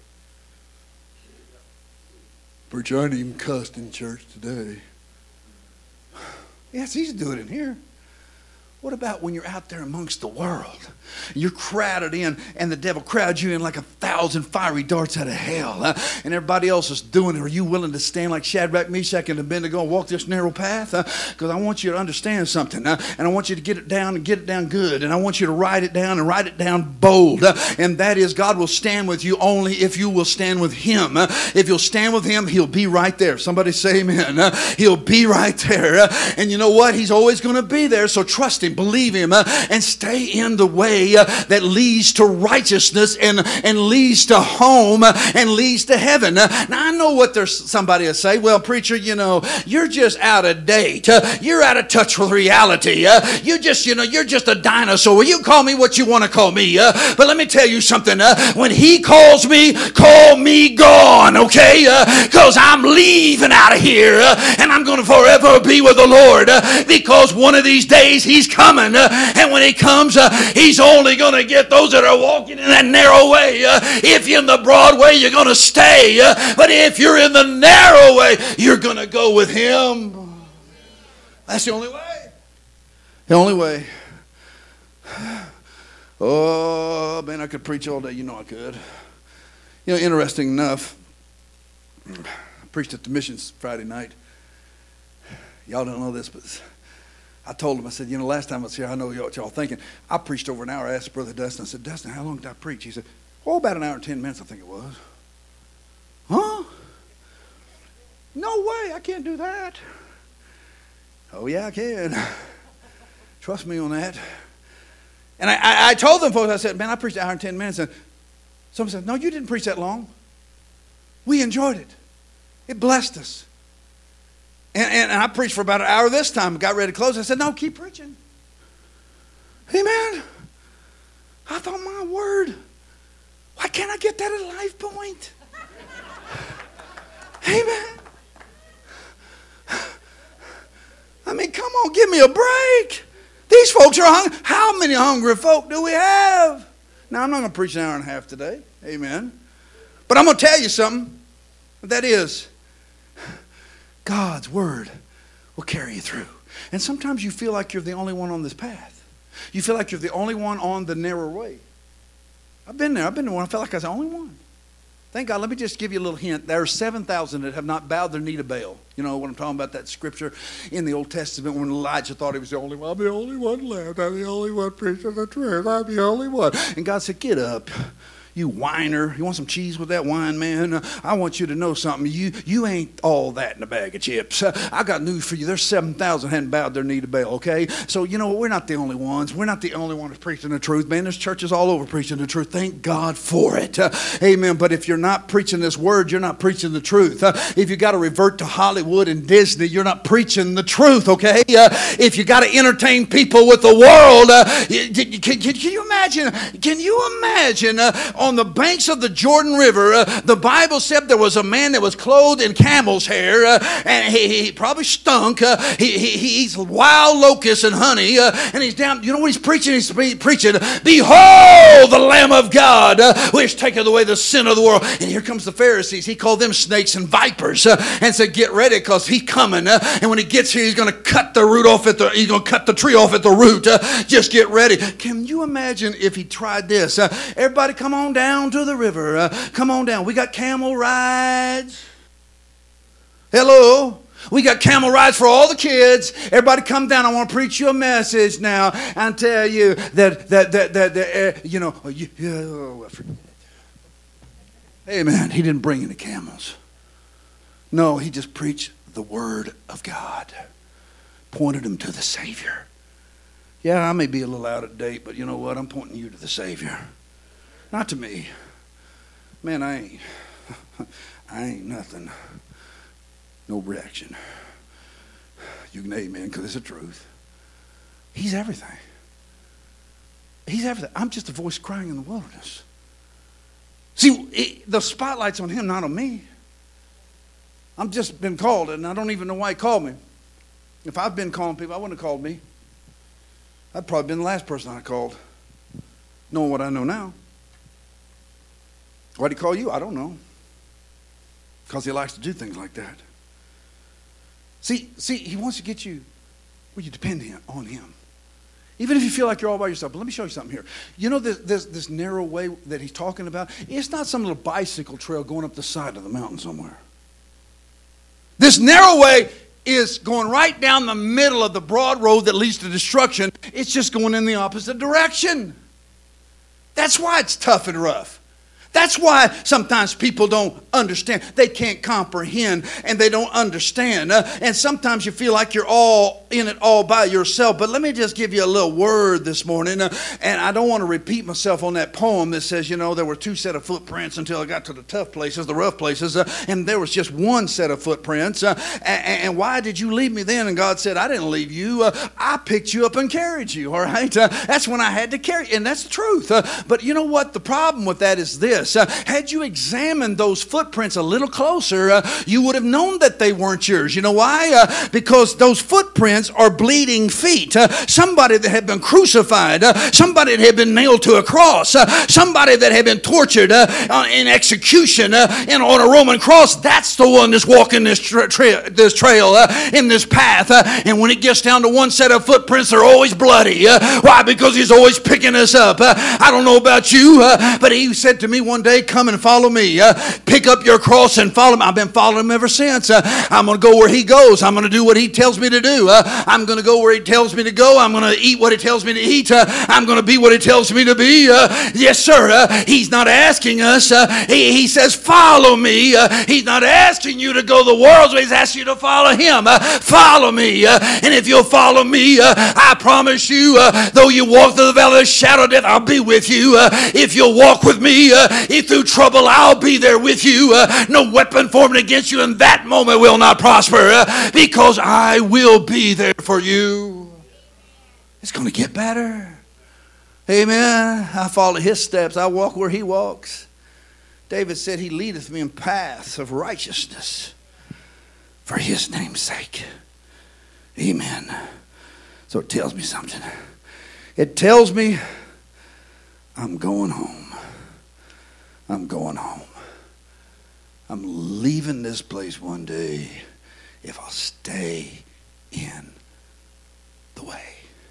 Speaker 1: Preacher, I ain't even cussed in church today. Yeah, it's easy to do it in here. What about when you're out there amongst the world? You're crowded in, and the devil crowds you in like a thousand fiery darts out of hell, uh, and everybody else is doing it. Are you willing to stand like Shadrach, Meshach, and Abednego and walk this narrow path? Because uh, I want you to understand something, uh, and I want you to get it down and get it down good, and I want you to write it down and write it down bold, uh, and that is God will stand with you only if you will stand with Him. Uh, if you'll stand with Him, He'll be right there. Somebody say amen. Uh, he'll be right there, uh, and you know what? He's always going to be there, so trust Him, believe Him, uh, and stay in the way Uh, that leads to righteousness and, and leads to home uh, and leads to heaven. Uh, now I know what there's somebody will say, well, preacher, you know, you're just out of date. Uh, you're out of touch with reality. Uh, you just, you know, you're just a dinosaur. You call me what you want to call me. Uh, but let me tell you something. Uh, when He calls me, call me gone, okay? Because uh, I'm leaving out of here uh, and I'm going to forever be with the Lord uh, because one of these days He's coming. Uh, and when He comes, uh, He's only going to get those that are walking in that narrow way. Uh, if you're in the broad way, you're going to stay. Uh, but if you're in the narrow way, you're going to go with Him. That's the only way. The only way. Oh, man, I could preach all day. You know I could. You know, interesting enough, I preached at the missions Friday night. Y'all don't know this, but I told him, I said, you know, last time I was here, I know what y'all thinking. I preached over an hour. I asked Brother Dustin, I said, Dustin, how long did I preach? He said, oh, about an hour and ten minutes, I think it was. Huh? No way, I can't do that. Oh, yeah, I can. Trust me on that. And I, I, I told them folks, I said, man, I preached an hour and ten minutes. And someone said, no, you didn't preach that long. We enjoyed it. It blessed us. And, and I preached for about an hour this time. Got ready to close. I said, no, keep preaching. Amen. I thought, my word, why can't I get that at Life Point? Amen. I mean, come on, give me a break. These folks are hungry. How many hungry folk do we have? Now, I'm not going to preach an hour and a half today. Amen. But I'm going to tell you something. That is, God's word will carry you through. And sometimes you feel like you're the only one on this path. You feel like you're the only one on the narrow way. I've been there. I've been there when I felt like I was the only one. Thank God. Let me just give you a little hint. There are seven thousand that have not bowed their knee to Baal. You know what I'm talking about, that scripture in the Old Testament when Elijah thought he was the only one. I'm the only one left. I'm the only one preaching the truth. I'm the only one. And God said, get up. You whiner. You want some cheese with that wine, man? I want you to know something. You you ain't all that in a bag of chips. I got news for you. There's seven thousand hadn't bowed their knee to Baal, okay? So, you know what? We're not the only ones. We're not the only ones preaching the truth. Man, there's churches all over preaching the truth. Thank God for it. Uh, amen. But if you're not preaching this word, you're not preaching the truth. Uh, if you got to revert to Hollywood and Disney, you're not preaching the truth, okay? Uh, if you got to entertain people with the world, uh, can, can, can you imagine? Can you imagine uh, on the banks of the Jordan River, uh, the Bible said there was a man that was clothed in camel's hair, uh, and he, he probably stunk. Uh, he, he, he eats wild locusts and honey, uh, and he's down. You know what he's preaching? He's preaching, behold the Lamb of God, uh, which taketh away the sin of the world. And here comes the Pharisees. He called them snakes and vipers, uh, and said, get ready, because he's coming. Uh, and when he gets here, he's going to cut the root off at the. He's going to cut the tree off at the root. Uh, just get ready. Can you imagine if he tried this? Uh, everybody, come on down to the river. Uh, come on down. We got camel rides. Hello. We got camel rides for all the kids. Everybody come down. I want to preach you a message now and tell you that, that, that, that, that uh, you know, oh, you, oh, I forget it. Amen. He didn't bring any camels. No, he just preached the word of God. Pointed them to the Savior. Yeah, I may be a little out of date, but you know what? I'm pointing you to the Savior. Not to me. Man, I ain't, I ain't nothing. No reaction. You can amen, because it's the truth. He's everything. He's everything. I'm just a voice crying in the wilderness. See, it, the spotlight's on him, not on me. I've just been called, and I don't even know why he called me. If I've been calling people, I wouldn't have called me. I'd probably been the last person I called, knowing what I know now. Why'd he call you? I don't know. Because he likes to do things like that. See, see, he wants to get you where you depend on him. Even if you feel like you're all by yourself. But let me show you something here. You know this, this, this narrow way that he's talking about? It's not some little bicycle trail going up the side of the mountain somewhere. This narrow way is going right down the middle of the broad road that leads to destruction. It's just going in the opposite direction. That's why it's tough and rough. That's why sometimes people don't understand. They can't comprehend and they don't understand. Uh, and sometimes you feel like you're all in it all by yourself. But let me just give you a little word this morning. Uh, and I don't want to repeat myself on that poem that says, you know, there were two set of footprints until I got to the tough places, the rough places. Uh, and there was just one set of footprints. Uh, and, and why did you leave me then? And God said, I didn't leave you. Uh, I picked you up and carried you. All right. Uh, that's when I had to carry you. And that's the truth. Uh, but you know what? The problem with that is this. Uh, had you examined those footprints a little closer, uh, you would have known that they weren't yours. You know why? Uh, because those footprints are bleeding feet. Uh, somebody that had been crucified. Uh, somebody that had been nailed to a cross. Uh, somebody that had been tortured uh, in execution uh, and on a Roman cross. That's the one that's walking this, tra- tra- this trail uh, in this path. Uh, and when it gets down to one set of footprints, they're always bloody. Uh, why? Because he's always picking us up. Uh, I don't know about you, uh, but he said to me one day, come and follow me. Uh, pick up your cross and follow me. I've been following him ever since. Uh, I'm going to go where he goes. I'm going to do what he tells me to do. Uh, I'm going to go where He tells me to go. I'm going to eat what He tells me to eat. Uh, I'm going to be what He tells me to be. Uh, yes, sir. Uh, he's not asking us. Uh, he, he says, follow me. Uh, he's not asking you to go the world's way. He's asking you to follow Him. Uh, follow me. Uh, and if you'll follow me, uh, I promise you, uh, though you walk through the valley of the shadow of death, I'll be with you. Uh, if you'll walk with me, uh, if through trouble, I'll be there with you. Uh, no weapon formed against you in that moment will not prosper, uh, because I will be there for you. It's going to get better. Amen. I follow His steps. I walk where He walks. David said, He leadeth me in paths of righteousness for His name's sake. Amen. So it tells me something. It tells me I'm going home. I'm going home. I'm leaving this place one day if I'll stay in the way.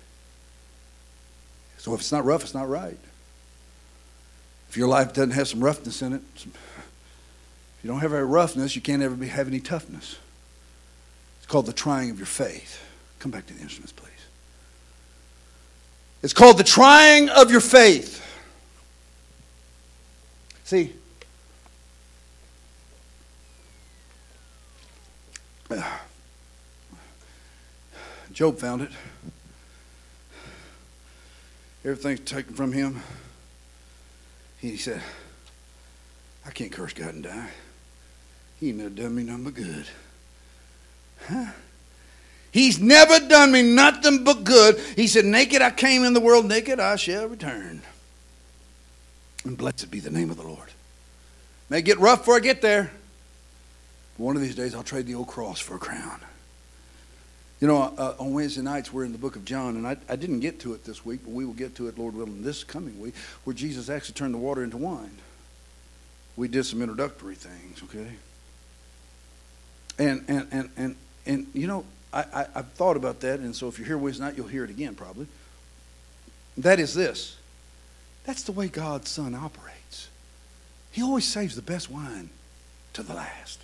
Speaker 1: So if it's not rough, it's not right. If your life doesn't have some roughness in it, some, if you don't have any roughness, you can't ever be, have any toughness. It's called the trying of your faith. Come back to the instruments, please. It's called the trying of your faith. See, Job found it. Everything's taken from him. He said, I can't curse God and die. He ain't never done me nothing but good. Huh? He's never done me nothing but good. He said, naked I came in the world, naked I shall return. And blessed be the name of the Lord. May get rough before I get there. One of these days I'll trade the old cross for a crown. You know, uh, on Wednesday nights we're in the book of John, and I, I didn't get to it this week, but we will get to it, Lord willing, this coming week, where Jesus actually turned the water into wine. We did some introductory things, okay? And and and and, and you know, I, I, I've thought about that, and so if you're here Wednesday night, you'll hear it again probably. That is this. That's the way God's Son operates. He always saves the best wine to the last.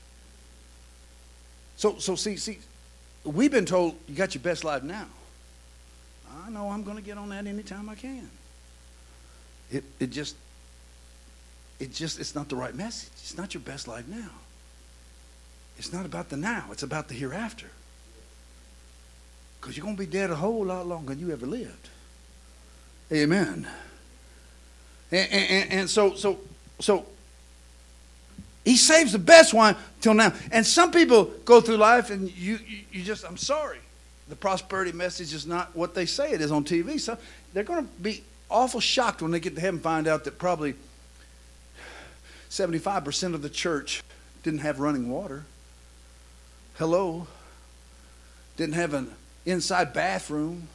Speaker 1: So so see see. We've been told you got your best life now. I know I'm going to get on that anytime I can. It it just it just it's not the right message. It's not your best life now. It's not about the now. It's about the hereafter. Because you're going to be dead a whole lot longer than you ever lived. Amen. And, and, and so so so. He saves the best wine till now. And some people go through life and you, you, you just, I'm sorry. The prosperity message is not what they say it is on T V. So they're going to be awful shocked when they get to heaven and find out that probably seventy-five percent of the church didn't have running water. Hello. Didn't have an inside bathroom.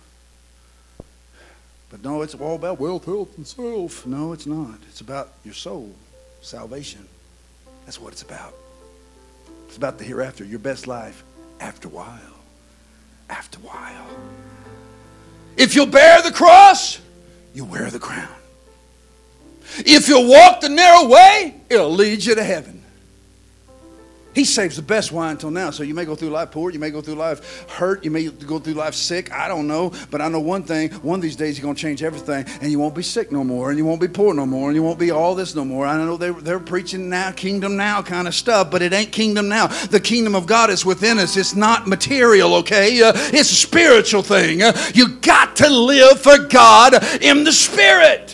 Speaker 1: But no, it's all about wealth, health, and self. No, it's not. It's about your soul, salvation. That's what it's about. It's about the hereafter, your best life after a while. After a while. If you'll bear the cross, you'll wear the crown. If you'll walk the narrow way, it'll lead you to heaven. He saves the best wine until now. So you may go through life poor. You may go through life hurt. You may go through life sick. I don't know. But I know one thing. One of these days he's going to change everything. And you won't be sick no more. And you won't be poor no more. And you won't be all this no more. I know they're, they're preaching now, kingdom now kind of stuff. But it ain't kingdom now. The kingdom of God is within us. It's not material, okay? Uh, it's a spiritual thing. Uh, you got to live for God in the Spirit.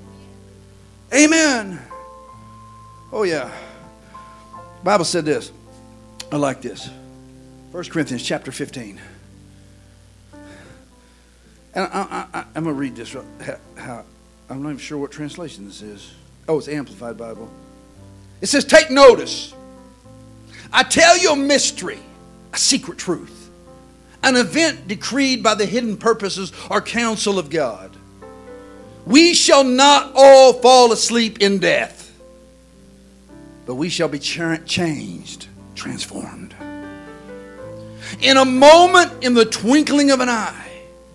Speaker 1: Amen. Oh, yeah. The Bible said this. I like this. First Corinthians chapter fifteen. And I, I, I, I'm going to read this. How, how, I'm not even sure what translation this is. Oh, it's Amplified Bible. It says, take notice. I tell you a mystery, a secret truth, an event decreed by the hidden purposes or counsel of God. We shall not all fall asleep in death, but we shall be ch- changed, transformed. In a moment, in the twinkling of an eye,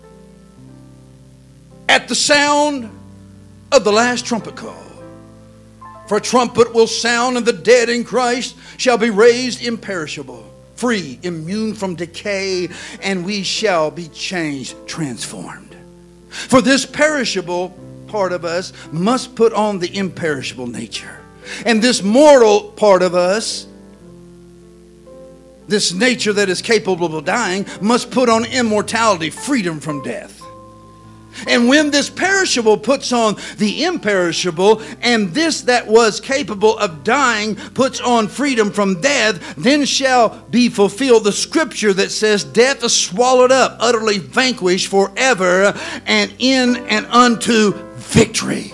Speaker 1: at the sound of the last trumpet call. For a trumpet will sound, and the dead in Christ shall be raised imperishable. free, immune from decay, and we shall be changed, transformed. For this perishable part of us must put on the imperishable nature. And this mortal part of us, this nature that is capable of dying, must put on immortality, freedom from death. And when this perishable puts on the imperishable, and this that was capable of dying puts on freedom from death, then shall be fulfilled the scripture that says, death is swallowed up, utterly vanquished forever, and in and unto victory.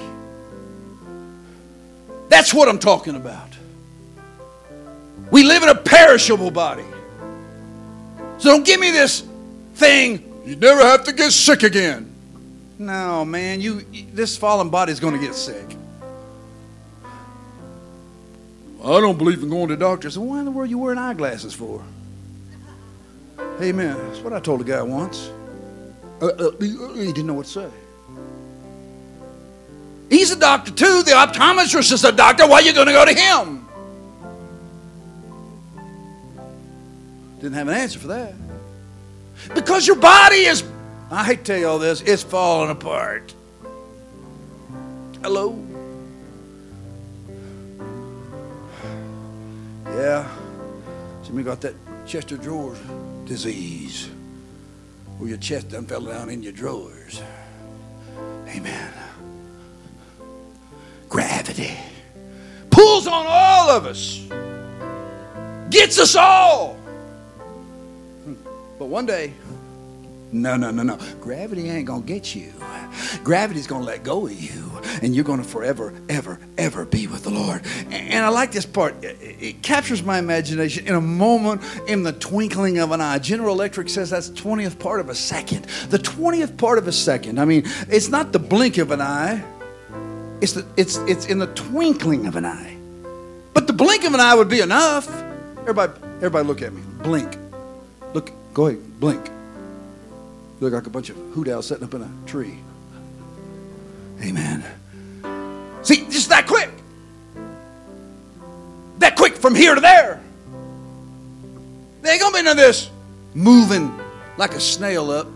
Speaker 1: That's what I'm talking about. We live in a perishable body. So don't give me this thing, you never have to get sick again. No, man, you this fallen body is going to get sick. I don't believe in going to doctors. So why in the world are you wearing eyeglasses for? Amen. That's what I told a guy once. Uh, uh, he didn't know what to say. He's a doctor too. The optometrist is a doctor. Why are you going to go to him? Didn't have an answer for that. Because your body is, I hate to tell you all this, it's falling apart. Hello? Yeah. Some of you got that chest of drawers disease, where your chest done fell down in your drawers. Amen. Gravity pulls on all of us, gets us all. But one day, no, no, no, no. Gravity ain't going to get you. Gravity's going to let go of you. And you're going to forever, ever, ever be with the Lord. And I like this part. It captures my imagination in a moment, in the twinkling of an eye. General Electric says that's the twentieth part of a second. The twentieth part of a second. I mean, it's not the blink of an eye. It's, the, it's, it's in the twinkling of an eye. But the blink of an eye would be enough. Everybody, everybody look at me. Blink. Look, go ahead, blink. You look like a bunch of hoot owls sitting up in a tree. Amen. See, just that quick. That quick from here to there. There ain't gonna be none of this moving like a snail up.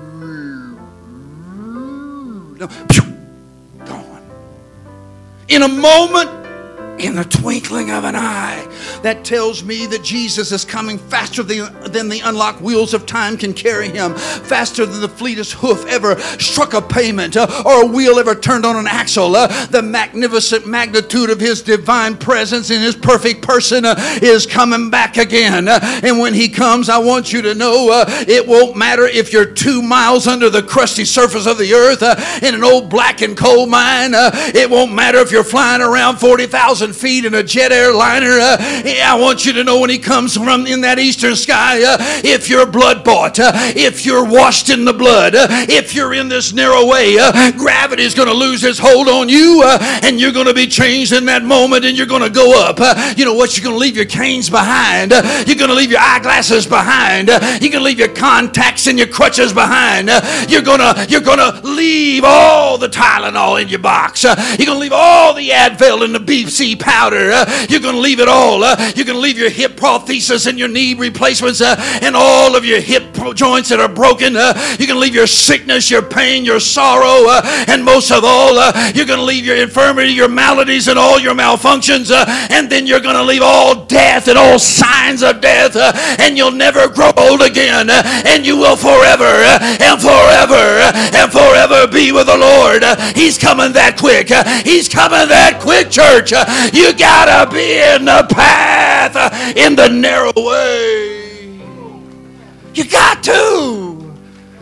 Speaker 1: No. Gone. In a moment, in the twinkling of an eye. That tells me that Jesus is coming faster than the unlocked wheels of time can carry him, faster than the fleetest hoof ever struck a pavement, uh, or a wheel ever turned on an axle. Uh, the magnificent magnitude of his divine presence in his perfect person uh, is coming back again. Uh, and when he comes, I want you to know uh, it won't matter if you're two miles under the crusty surface of the earth uh, in an old blackened coal mine. Uh, it won't matter if you're flying around forty thousand feet in a jet airliner. Uh, I want you to know when he comes from in that eastern sky, uh, if you're blood bought, uh, if you're washed in the blood, uh, if you're in this narrow way, uh, gravity is going to lose its hold on you, uh, and you're going to be changed in that moment, and you're going to go up. Uh, you know what? You're going to leave your canes behind. Uh, you're going to leave your eyeglasses behind. Uh, you're going to leave your contacts and your crutches behind. Uh, you're going to you're going to leave all the Tylenol in your box. Uh, you're going to leave all the Advil and the B C powder. Uh, you're going to leave it all. Uh, you're going to leave your hip prosthesis and your knee replacements uh, and all of your hip joints that are broken. Uh, you're going to leave your sickness, your pain, your sorrow, uh, and most of all, uh, you're going to leave your infirmity, your maladies, and all your malfunctions. Uh, and then you're going to leave all death and all signs of death. Uh, and you'll never grow old again. Uh, and you will forever uh, and forever uh, and forever be with the Lord. Uh, he's coming that quick. Uh, he's coming that quick, church. Uh, you gotta be in the path, uh, in the narrow way. You got to.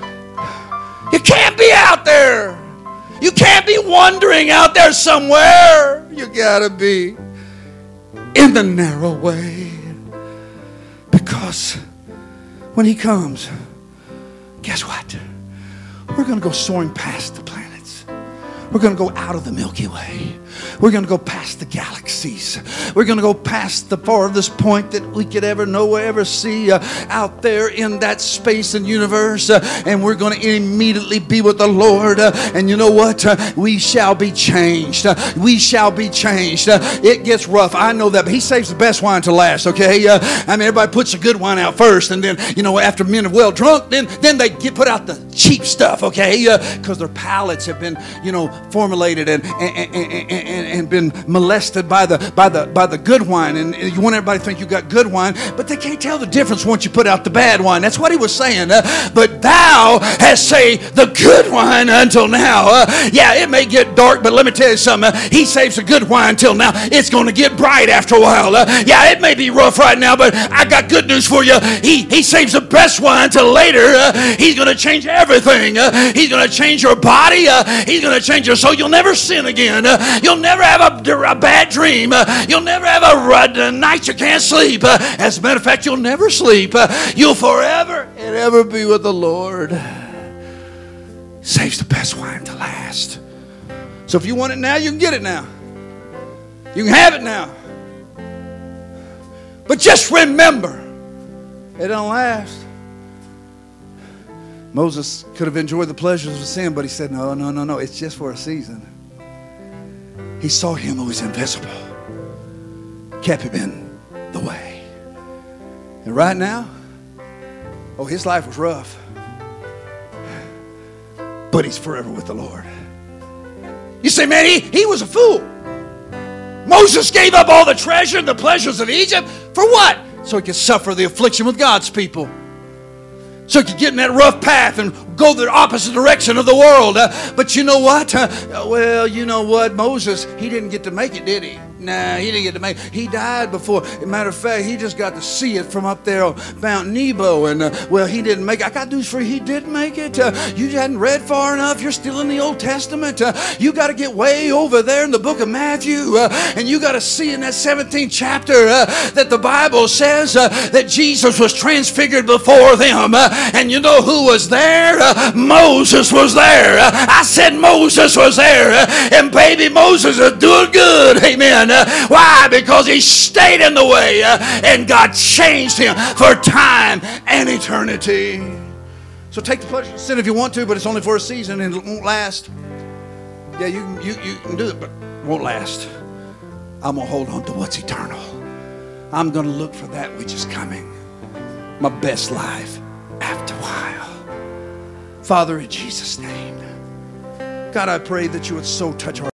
Speaker 1: You can't be out there. You can't be wandering out there somewhere. You gotta be in the narrow way. Because when he comes, guess what? We're going to go soaring past the planets. We're going to go out of the Milky Way. We're going to go past the galaxies. We're going to go past the farthest point that we could ever know or ever see uh, out there in that space and universe. Uh, and we're going to immediately be with the Lord. Uh, and you know what? Uh, we shall be changed. Uh, we shall be changed. Uh, it gets rough. I know that. But he saves the best wine to last, okay? Uh, I mean, everybody puts the good wine out first. And then, you know, after men are well drunk, then, then they get put out the cheap stuff, okay? Because uh, their palates have been, you know, formulated and, and, and, and, and been molested by the, by, the, by the good wine. And you want everybody to think you got good wine, but they can't tell the difference once you put out the bad wine. That's what he was saying. Uh, but thou hast saved the good wine until now. Uh, yeah, it may get dark, but let me tell you something. Uh, he saves the good wine until now. It's going to get bright after a while. Uh, yeah, it may be rough right now, but I got good news for you. He, he saves the best wine until later. Uh, he's going to change everything. Uh, he's going to change your body. Uh, he's going to change your soul. You'll never sin again. Uh, you'll never have a, a bad dream. Uh, you'll never have a, a night you can't sleep. Uh, as a matter of fact, you'll never sleep. Uh, you'll forever and ever be with the Lord. Saves the best wine to last. So if you want it now, you can get it now. You can have it now. But just remember, it don't last. Moses could have enjoyed the pleasures of sin, but he said, no, no, no, no. It's just for a season. He saw him who was invisible. Kept him in the way. And right now, oh, his life was rough. But he's forever with the Lord. You say, man, he, he was a fool. Moses gave up all the treasure and the pleasures of Egypt. For what? So he could suffer the affliction with God's people. So he could get in that rough path and go the opposite direction of the world. Uh, but you know what? Uh, well, you know what? Moses, he didn't get to make it, did he? Nah, he didn't get to make it. He died before. As a matter of fact, he just got to see it from up there on Mount Nebo. And, uh, well, he didn't make it. I got news for you. He did make it. Uh, you hadn't read far enough. You're still in the Old Testament. Uh, you got to get way over there in the book of Matthew. Uh, and you got to see in that seventeenth chapter uh, that the Bible says uh, that Jesus was transfigured before them. Uh, and you know who was there? Uh, Moses was there. Uh, I said Moses was there. Uh, and baby, Moses is doing good. Amen. Uh, why? Because he stayed in the way uh, and God changed him for time and eternity. So take the pleasure of sin if you want to, but it's only for a season and it won't last. Yeah, you, you, you can do it, but it won't last. I'm going to hold on to what's eternal. I'm going to look for that which is coming. My best life after a while. Father, in Jesus' name, God, I pray that you would so touch our